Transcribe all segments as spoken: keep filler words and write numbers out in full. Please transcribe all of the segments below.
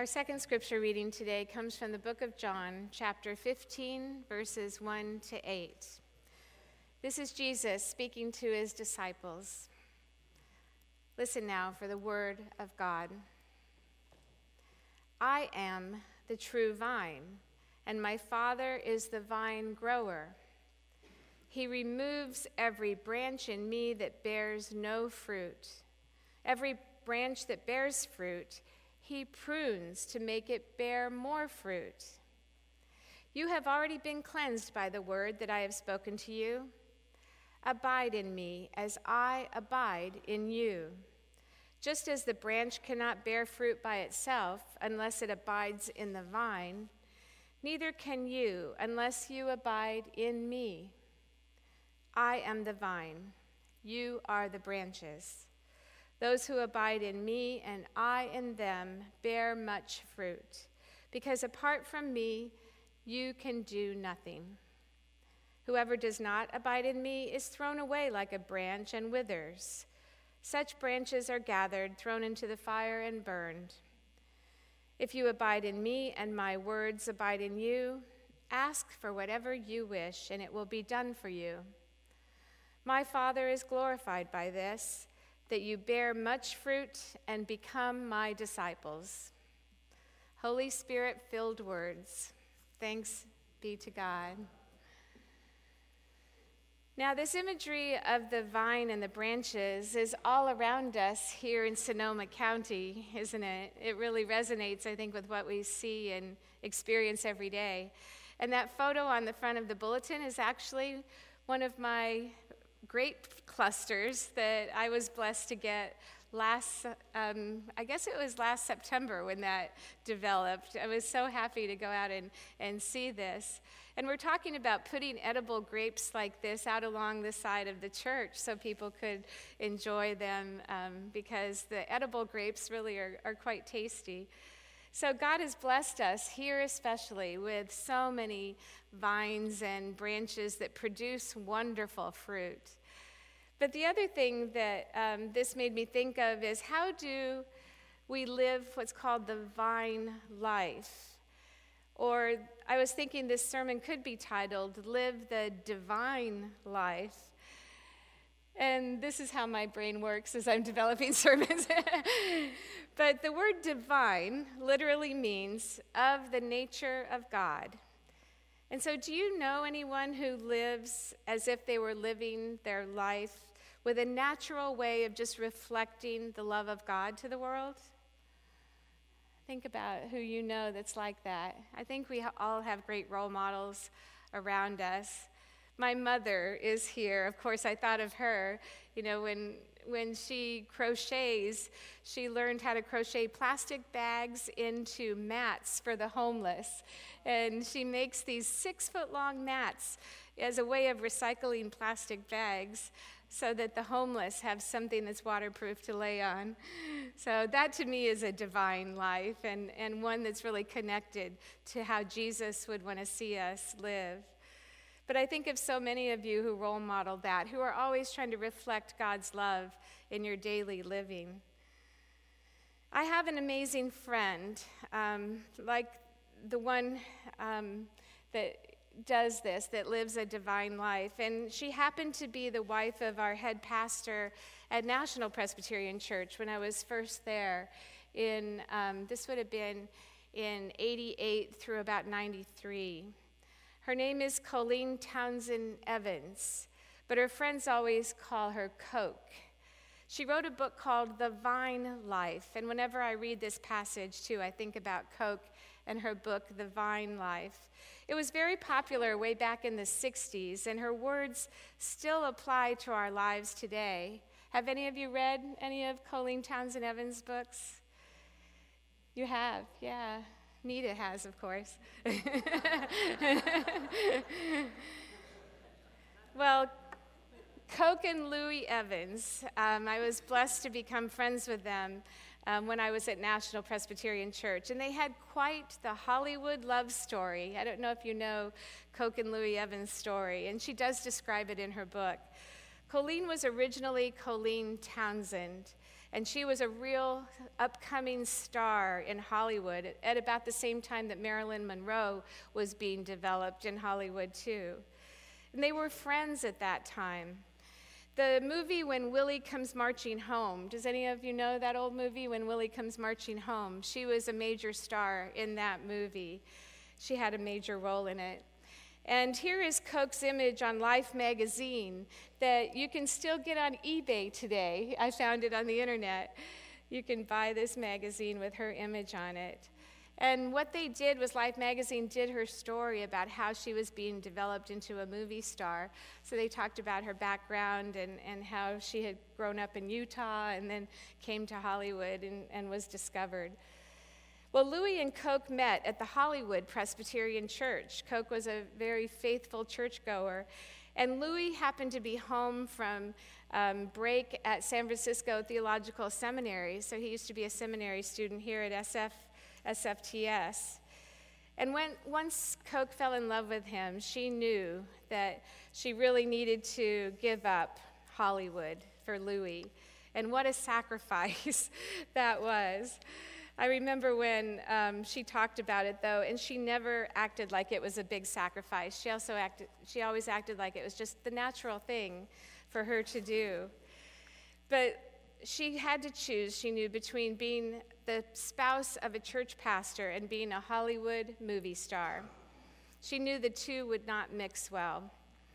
Our second scripture reading today comes from the book of John, chapter fifteen, verses one to eight. This is Jesus speaking to his disciples. Listen now for the word of God. I am the true vine, and my Father is the vine grower. He removes every branch in me that bears no fruit. Every branch that bears fruit, he prunes to make it bear more fruit. You have already been cleansed by the word that I have spoken to you. Abide in me as I abide in you. Just as the branch cannot bear fruit by itself unless it abides in the vine, neither can you unless you abide in me. I am the vine, you are the branches. Those who abide in me and I in them bear much fruit, because apart from me, you can do nothing. Whoever does not abide in me is thrown away like a branch and withers. Such branches are gathered, thrown into the fire, and burned. If you abide in me and my words abide in you, ask for whatever you wish, and it will be done for you. My Father is glorified by this, that you bear much fruit and become my disciples. Holy Spirit-filled words. Thanks be to God. Now, this imagery of the vine and the branches is all around us here in Sonoma County, isn't it? It really resonates, I think, with what we see and experience every day. And that photo on the front of the bulletin is actually one of my grape clusters that I was blessed to get last, um, I guess it was last September when that developed. I was so happy to go out and, and see this. And we're talking about putting edible grapes like this out along the side of the church so people could enjoy them um, because the edible grapes really are, are quite tasty. So God has blessed us here especially with so many vines and branches that produce wonderful fruit. But the other thing that um, this made me think of is, how do we live what's called the vine life? Or I was thinking this sermon could be titled, Live the Divine Life. And this is how my brain works as I'm developing sermons. But the word divine literally means of the nature of God. And so do you know anyone who lives as if they were living their life with a natural way of just reflecting the love of God to the world? Think about who you know that's like that. I think we all have great role models around us. My mother is here. Of course, I thought of her. You know, when when she crochets, she learned how to crochet plastic bags into mats for the homeless. And she makes these six-foot-long mats as a way of recycling plastic bags so that the homeless have something that's waterproof to lay on. So that to me is a divine life, and, and one that's really connected to how Jesus would want to see us live. But I think of so many of you who role model that, who are always trying to reflect God's love in your daily living. I have an amazing friend, um, like the one um, that does this, that lives a divine life. And she happened to be the wife of our head pastor at National Presbyterian Church when I was first there in, um, this would have been in eighty-eight through about ninety-three. Her name is Colleen Townsend Evans, but her friends always call her Coke. She wrote a book called The Vine Life, and whenever I read this passage, too, I think about Coke and her book, The Vine Life. It was very popular way back in the sixties, and her words still apply to our lives today. Have any of you read any of Colleen Townsend Evans' books? You have, yeah. Nita has, of course. Well, Coke and Louis Evans, um, I was blessed to become friends with them um, when I was at National Presbyterian Church. And they had quite the Hollywood love story. I don't know if you know Coke and Louis Evans' story, and she does describe it in her book. Colleen was originally Colleen Townsend, And she was a real upcoming star in Hollywood at about the same time that Marilyn Monroe was being developed in Hollywood too. And they were friends at that time. The movie When Willie Comes Marching Home, does any of you know that old movie, When Willie Comes Marching Home? She was a major star in that movie. She had a major role in it. And here is Coke's image on Life magazine that you can still get on eBay today. I found it on the internet. You can buy this magazine with her image on it. And what they did was Life magazine did her story about how she was being developed into a movie star. So they talked about her background and, and how she had grown up in Utah and then came to Hollywood and, and was discovered. Well, Louis and Coke met at the Hollywood Presbyterian Church. Coke was a very faithful churchgoer. And Louis happened to be home from um, break at San Francisco Theological Seminary. So he used to be a seminary student here at S F, S F T S. And when, once Coke fell in love with him, she knew that she really needed to give up Hollywood for Louis. And what a sacrifice that was. I remember when um, she talked about it, though, and she never acted like it was a big sacrifice. She also acted, she always acted like it was just the natural thing for her to do. But she had to choose, she knew, between being the spouse of a church pastor and being a Hollywood movie star. She knew the two would not mix well.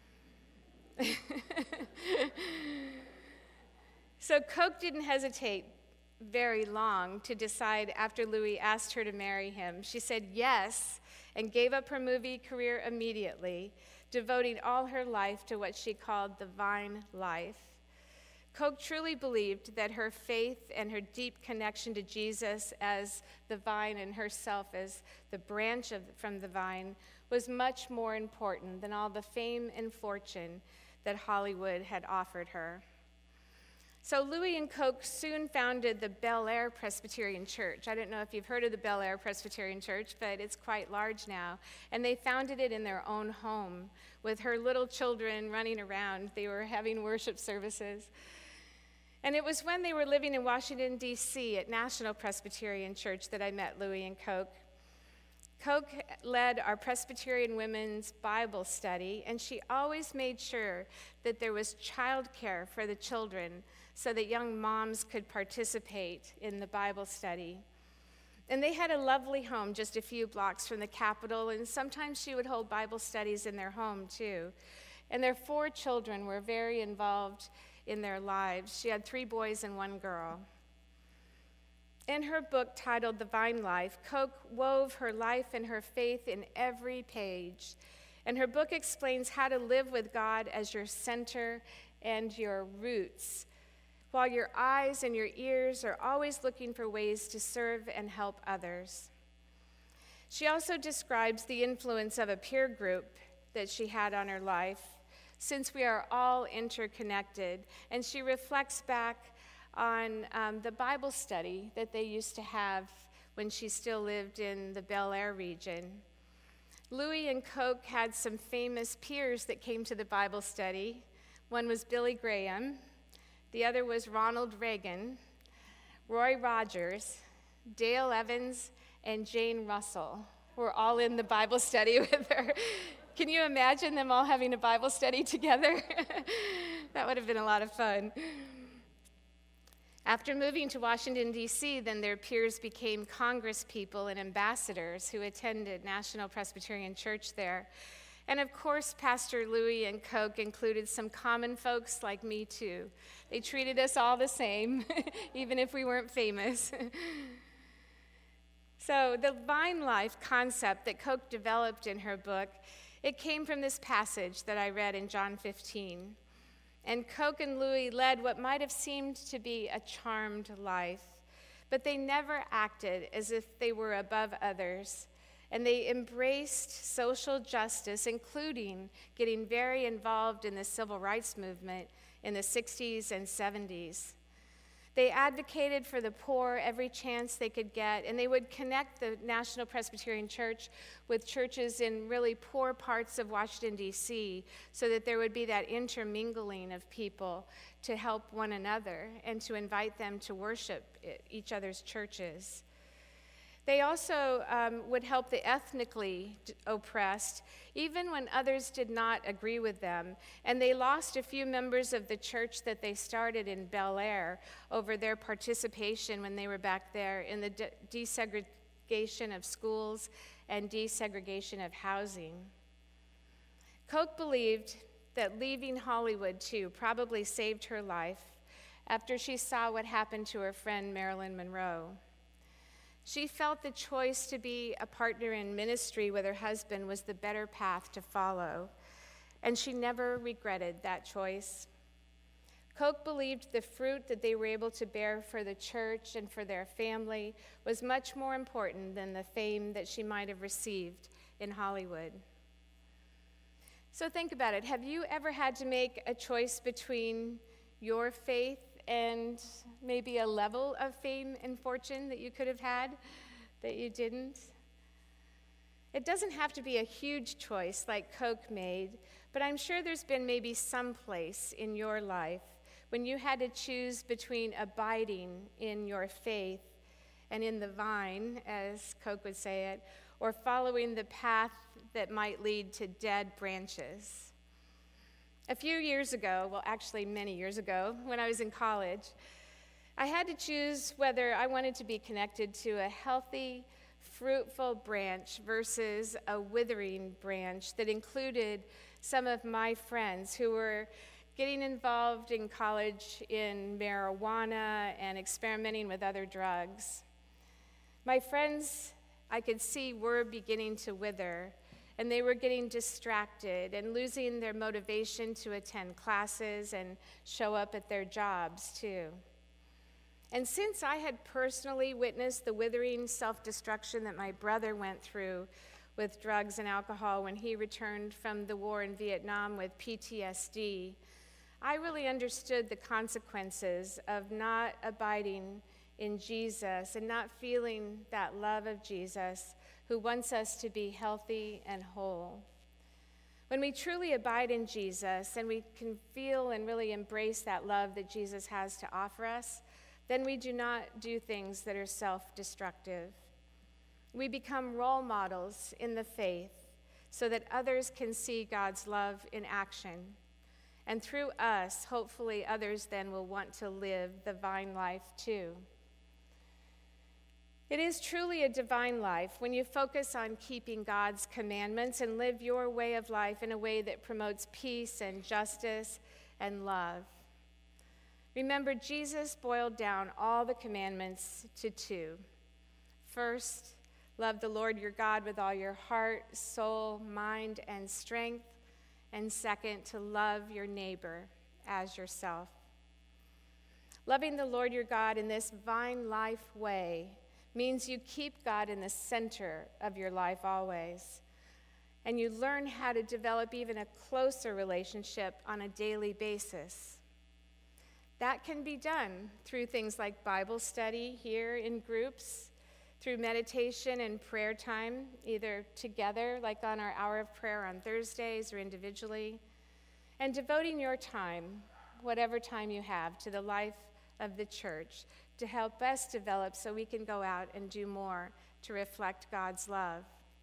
So Coke didn't hesitate very long to decide after Louis asked her to marry him. She said yes and gave up her movie career immediately, devoting all her life to what she called the vine life. Coke truly believed that her faith and her deep connection to Jesus as the vine and herself as the branch of, from the vine was much more important than all the fame and fortune that Hollywood had offered her. So Louis and Coke soon founded the Bel Air Presbyterian Church. I don't know if you've heard of the Bel Air Presbyterian Church, but it's quite large now. And they founded it in their own home with her little children running around. They were having worship services. And it was when they were living in Washington, D C at National Presbyterian Church that I met Louis and Coke. Coke led our Presbyterian Women's Bible study, and she always made sure that there was childcare for the children so that young moms could participate in the Bible study. And they had a lovely home just a few blocks from the Capitol, and sometimes she would hold Bible studies in their home too. And their four children were very involved in their lives. She had three boys and one girl. In her book titled The Vine Life, Coke wove her life and her faith in every page. And her book explains how to live with God as your center and your roots, while your eyes and your ears are always looking for ways to serve and help others. She also describes the influence of a peer group that she had on her life, since we are all interconnected. And she reflects back on um, the Bible study that they used to have when she still lived in the Bel Air region. Louis and Coke had some famous peers that came to the Bible study. One was Billy Graham, the other was Ronald Reagan, Roy Rogers, Dale Evans, and Jane Russell were all in the Bible study with her. Can you imagine them all having a Bible study together? That would have been a lot of fun. After moving to Washington, D C, then their peers became congresspeople and ambassadors who attended National Presbyterian Church there. And of course, Pastor Louis and Coke included some common folks like me too. They treated us all the same, even if we weren't famous. So the vine life concept that Coke developed in her book, it came from this passage that I read in John fifteen. And Coke and Louis led what might have seemed to be a charmed life, but they never acted as if they were above others. And they embraced social justice, including getting very involved in the civil rights movement in the sixties and seventies. They advocated for the poor every chance they could get, and they would connect the National Presbyterian Church with churches in really poor parts of Washington, D C, so that there would be that intermingling of people to help one another and to invite them to worship each other's churches. They also um, would help the ethnically oppressed, even when others did not agree with them. And they lost a few members of the church that they started in Bel Air over their participation when they were back there in the de- desegregation of schools and desegregation of housing. Koch believed that leaving Hollywood, too, probably saved her life after she saw what happened to her friend Marilyn Monroe. She felt the choice to be a partner in ministry with her husband was the better path to follow, and she never regretted that choice. Koch believed the fruit that they were able to bear for the church and for their family was much more important than the fame that she might have received in Hollywood. So think about it. Have you ever had to make a choice between your faith and maybe a level of fame and fortune that you could have had that you didn't? It doesn't have to be a huge choice like Koch made, but I'm sure there's been maybe some place in your life when you had to choose between abiding in your faith and in the vine, as Koch would say it, or following the path that might lead to dead branches. A few years ago, well, actually many years ago, when I was in college, I had to choose whether I wanted to be connected to a healthy, fruitful branch versus a withering branch that included some of my friends who were getting involved in college in marijuana and experimenting with other drugs. My friends, I could see, were beginning to wither, and they were getting distracted and losing their motivation to attend classes and show up at their jobs, too. And since I had personally witnessed the withering self-destruction that my brother went through with drugs and alcohol when he returned from the war in Vietnam with P T S D, I really understood the consequences of not abiding in Jesus and not feeling that love of Jesus, who wants us to be healthy and whole. When we truly abide in Jesus and we can feel and really embrace that love that Jesus has to offer us, then we do not do things that are self-destructive. We become role models in the faith so that others can see God's love in action. And through us, hopefully others then will want to live the vine life too. It is truly a divine life when you focus on keeping God's commandments and live your way of life in a way that promotes peace and justice and love. Remember, Jesus boiled down all the commandments to two. First, love the Lord your God with all your heart, soul, mind, and strength. And second, to love your neighbor as yourself. Loving the Lord your God in this vine life way means you keep God in the center of your life always. And you learn how to develop even a closer relationship on a daily basis. That can be done through things like Bible study here in groups, through meditation and prayer time, either together, like on our hour of prayer on Thursdays, or individually, and devoting your time, whatever time you have, to the life of the church to help us develop so we can go out and do more to reflect God's love.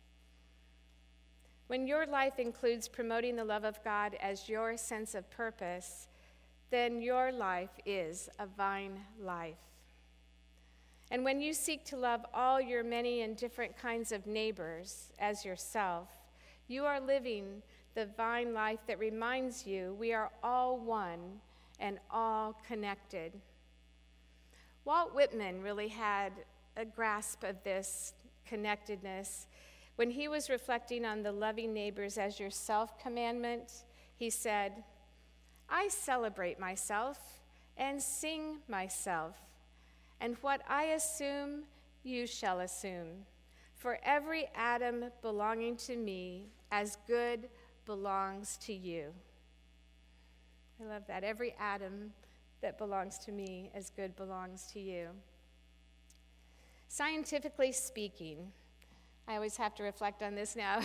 When your life includes promoting the love of God as your sense of purpose, then your life is a vine life. And when you seek to love all your many and different kinds of neighbors as yourself, you are living the vine life that reminds you we are all one and all connected. Walt Whitman really had a grasp of this connectedness. When he was reflecting on the loving neighbors as yourself commandment, he said, "I celebrate myself and sing myself, and what I assume, you shall assume. For every atom belonging to me as good belongs to you." I love that. Every atom that belongs to me as good belongs to you. Scientifically speaking, I always have to reflect on this now,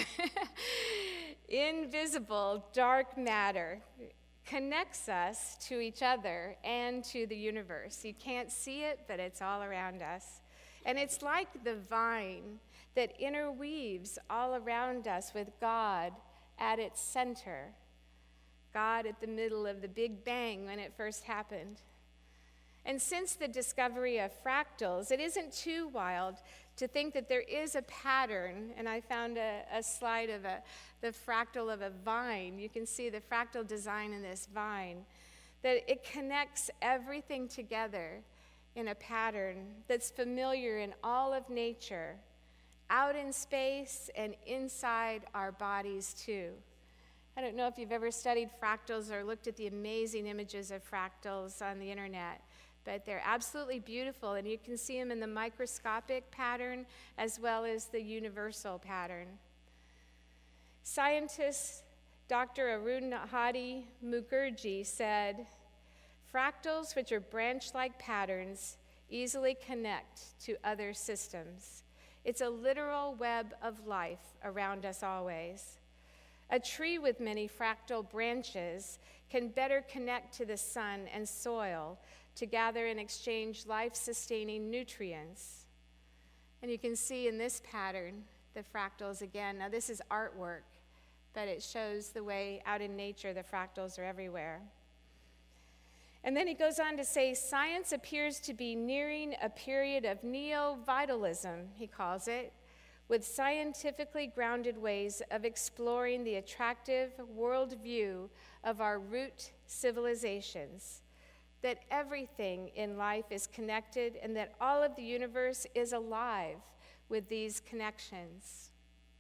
invisible dark matter connects us to each other and to the universe. You can't see it, but it's all around us. And it's like the vine that interweaves all around us with God at its center. God at the middle of the Big Bang when it first happened. And since the discovery of fractals, it isn't too wild to think that there is a pattern, and I found a, a slide of a, the fractal of a vine. You can see the fractal design in this vine, that it connects everything together in a pattern that's familiar in all of nature, out in space and inside our bodies too. I don't know if you've ever studied fractals or looked at the amazing images of fractals on the internet, but they're absolutely beautiful, and you can see them in the microscopic pattern as well as the universal pattern. Scientist Doctor Arundhati Mukherjee said, "Fractals, which are branch-like patterns, easily connect to other systems. It's a literal web of life around us always. A tree with many fractal branches can better connect to the sun and soil to gather and exchange life-sustaining nutrients." And you can see in this pattern the fractals again. Now this is artwork, but it shows the way out in nature the fractals are everywhere. And then he goes on to say, science appears to be nearing a period of neo-vitalism, he calls it, with scientifically grounded ways of exploring the attractive worldview of our root civilizations, that everything in life is connected and that all of the universe is alive with these connections.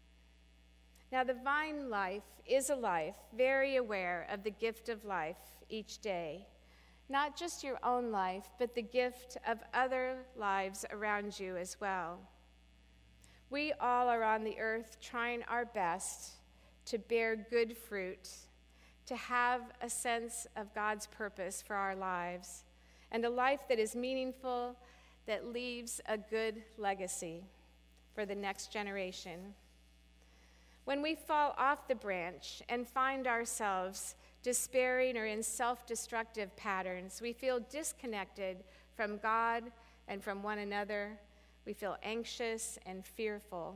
Now, the vine life is a life very aware of the gift of life each day, not just your own life, but the gift of other lives around you as well. We all are on the earth trying our best to bear good fruit, to have a sense of God's purpose for our lives, and a life that is meaningful, that leaves a good legacy for the next generation. When we fall off the branch and find ourselves despairing or in self-destructive patterns, we feel disconnected from God and from one another. We feel anxious and fearful.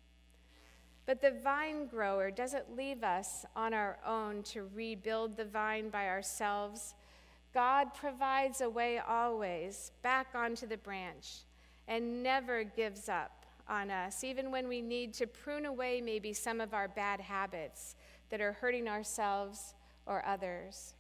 But the vine grower doesn't leave us on our own to rebuild the vine by ourselves. God provides a way always back onto the branch and never gives up on us, even when we need to prune away maybe some of our bad habits that are hurting ourselves or others.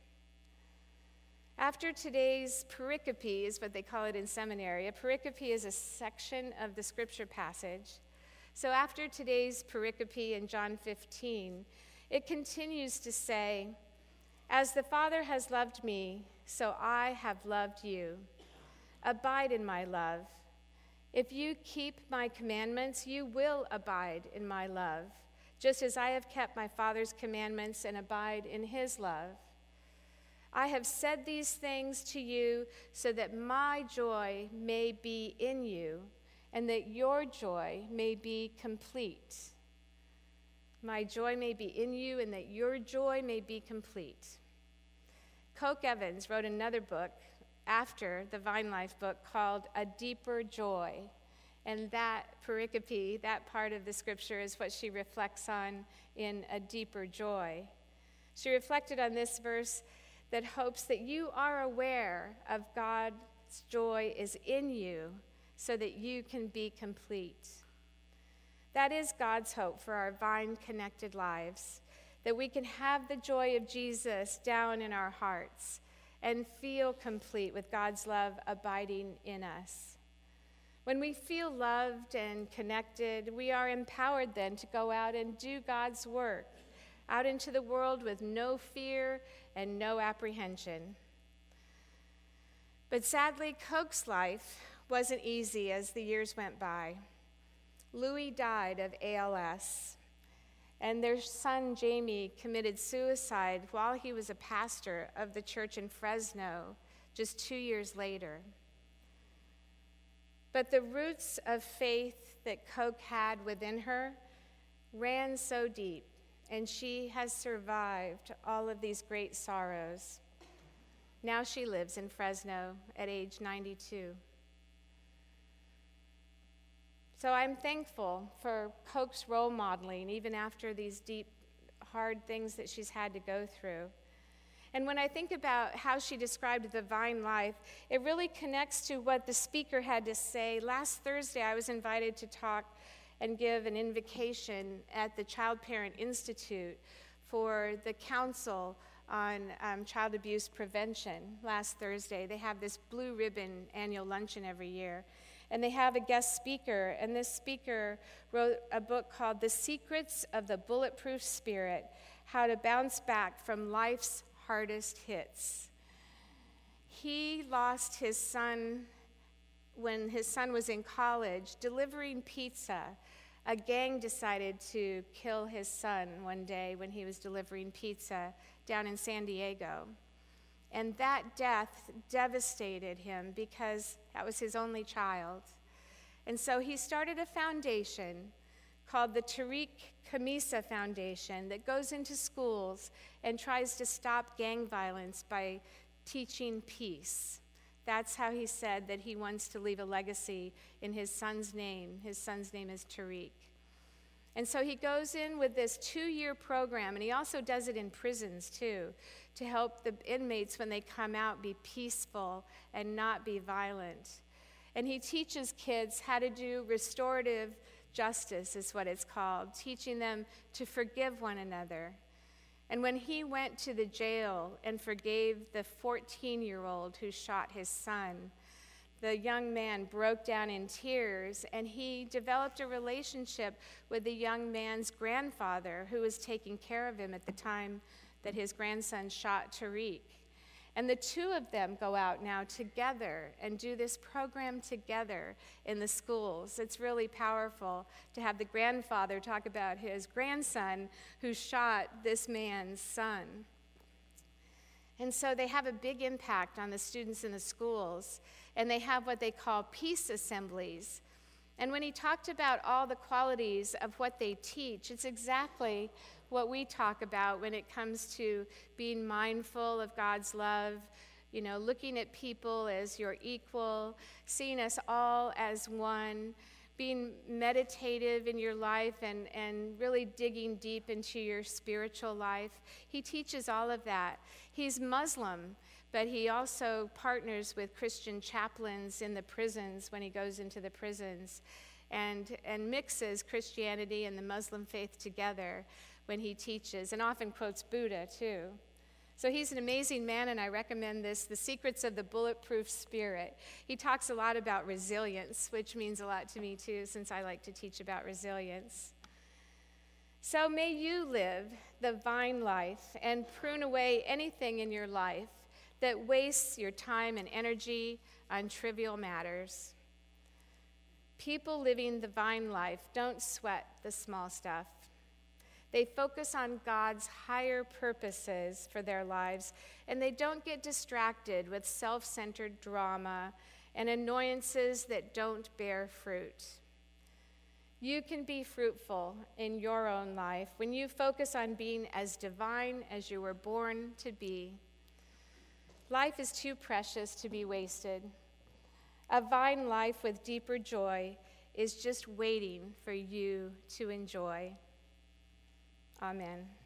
After today's pericope, is what they call it in seminary. A pericope is a section of the scripture passage. So after today's pericope in John fifteen, it continues to say, "As the Father has loved me, so I have loved you. Abide in my love. If you keep my commandments, you will abide in my love, just as I have kept my Father's commandments and abide in his love. I have said these things to you so that my joy may be in you and that your joy may be complete." My joy may be in you and that your joy may be complete. Coke Evans wrote another book after the Vine Life book called A Deeper Joy. And that pericope, that part of the scripture, is what she reflects on in A Deeper Joy. She reflected on this verse that hopes that you are aware of God's joy is in you so that you can be complete. That is God's hope for our vine-connected lives, that we can have the joy of Jesus down in our hearts and feel complete with God's love abiding in us. When we feel loved and connected, we are empowered then to go out and do God's work, out into the world with no fear and no apprehension. But sadly, Coke's life wasn't easy as the years went by. Louis died of A L S, and their son Jamie committed suicide while he was a pastor of the church in Fresno, just two years later. But the roots of faith that Coke had within her ran so deep, and she has survived all of these great sorrows. Now she lives in Fresno at age ninety-two. So I'm thankful for Coke's role modeling, even after these deep, hard things that she's had to go through. And when I think about how she described the vine life, it really connects to what the speaker had to say. Last Thursday, I was invited to talk and give an invocation at the Child Parent Institute for the Council on um, Child Abuse Prevention last Thursday. They have this blue ribbon annual luncheon every year. And they have a guest speaker, and this speaker wrote a book called The Secrets of the Bulletproof Spirit, How to Bounce Back from Life's Hardest Hits. He lost his son when his son was in college, delivering pizza. A gang decided to kill his son one day when he was delivering pizza down in San Diego. And that death devastated him because that was his only child. And so he started a foundation called the Tariq Khamisa Foundation that goes into schools and tries to stop gang violence by teaching peace. That's how he said that he wants to leave a legacy in his son's name. His son's name is Tariq. And so he goes in with this two-year program, and he also does it in prisons too, to help the inmates when they come out be peaceful and not be violent. And he teaches kids how to do restorative justice, is what it's called, teaching them to forgive one another. And when he went to the jail and forgave the fourteen-year-old who shot his son, the young man broke down in tears, and he developed a relationship with the young man's grandfather, who was taking care of him at the time that his grandson shot Tariq. And the two of them go out now together and do this program together in the schools. It's really powerful to have the grandfather talk about his grandson who shot this man's son. And so they have a big impact on the students in the schools, and they have what they call peace assemblies. And when he talked about all the qualities of what they teach, it's exactly what we talk about when it comes to being mindful of God's love, you know, looking at people as your equal, seeing us all as one, being meditative in your life and, and really digging deep into your spiritual life. He teaches all of that. He's Muslim, but he also partners with Christian chaplains in the prisons when he goes into the prisons, and, and mixes Christianity and the Muslim faith together when he teaches, and often quotes Buddha too. So he's an amazing man, and I recommend this, The Secrets of the Bulletproof Spirit. He talks a lot about resilience, which means a lot to me too, since I like to teach about resilience. So may you live the vine life and prune away anything in your life that wastes your time and energy on trivial matters. People living the vine life don't sweat the small stuff. They focus on God's higher purposes for their lives, and they don't get distracted with self-centered drama and annoyances that don't bear fruit. You can be fruitful in your own life when you focus on being as divine as you were born to be. Life is too precious to be wasted. A vine life with deeper joy is just waiting for you to enjoy. Amen.